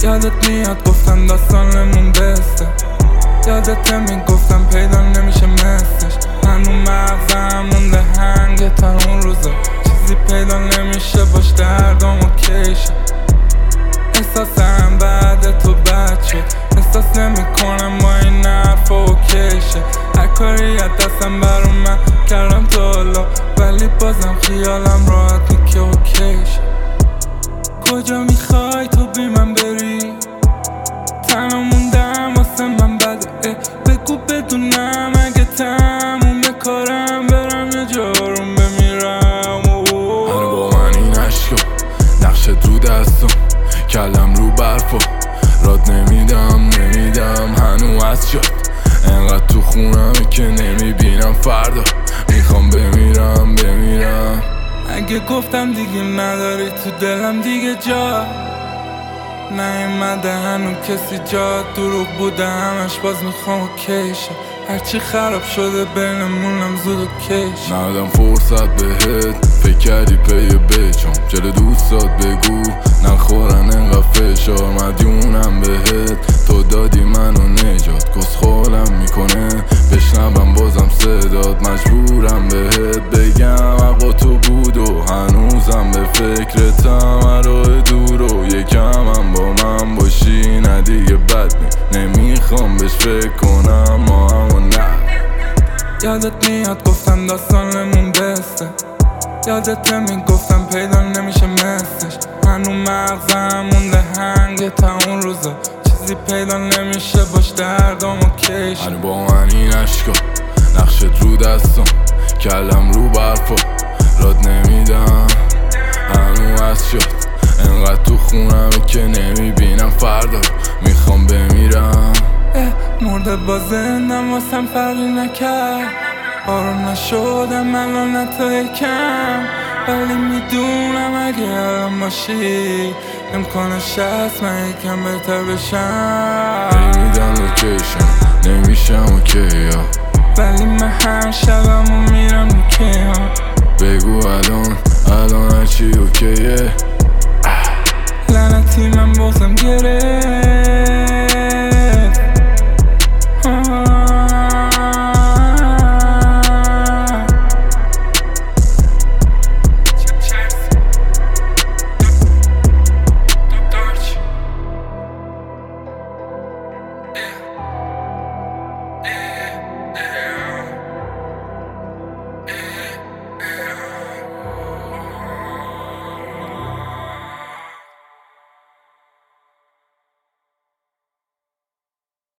یادت میاد گفتم داستانمون بسته، یادت میگفتم پیدا نمیشه مثلش. هنو مغزم مونده هنگ تا اون روزا، چیزی پیدا نمیشه باش دردم و کشه. احساسم بعد تو بد شد، احساس نمیکنم با این حرفا و کشه. هر کاری از دستم بر من کردم تا حالا، ولی بازم خیالم راحته که اوکیشه. کجا میخوای تو بی من بری؟ تنها موندم واسه من بده، بگو بدونم اگه تموم کارم برم یه جارم بمیرم. هنو با من این عشقا نقشت رو دستم، کلم رو برفا راد نمیدم هنو از شد انقدر تو خونمه که نمیبینم فردا میخوام بمیرم. اگه گفتم دیگه نداری تو دلم دیگه جا نیومده، هنو کسی جا دروغ بوده همش، باز میخوام اوکیشه. هرچی خراب شده بینمونم زود اوکیشه. ندادم فرصت بهت، فکر کردی پی بچم جلو دوستات بگو نخورن انقدر فشار، مدیونم بهت تو دادی منو نجات. کسخولم میکنه بشنوم بازم صدات، مجبورم بهت بگم حق تو بود و هنوزم به فکرتم. راه دور و یکم هم با من باشی نه دیگه بد نمیخوام بهش فکر کنم ما همو نه. یادت میاد گفتم داستانمون بسته، یادت میگفتم پیدا نمیشه مثلش. هنو مغزم مونده هنگ تا اون روزا، چیزی پیدا نمیشه باش دردم و کشه. هنو با من این عشقا نقشت رو دستم، کلم رو برفا راد نمیدم هنو از شد انقدر تو خونمه که نمیبینم فردا میخوام بمیرم. مرده با زندم واسم فرقی نکرد، آروم نشدم الان حتی یکم، ولی میدونم اگه الان باشی امکانش هست من یکم بهتر بشم. نمیدن لوکیشن نمیشم اوکی ها، ولی من هر شبم میرم اوکی ها. بگو الان هرچی اوکیه. لعنتی من بازم گره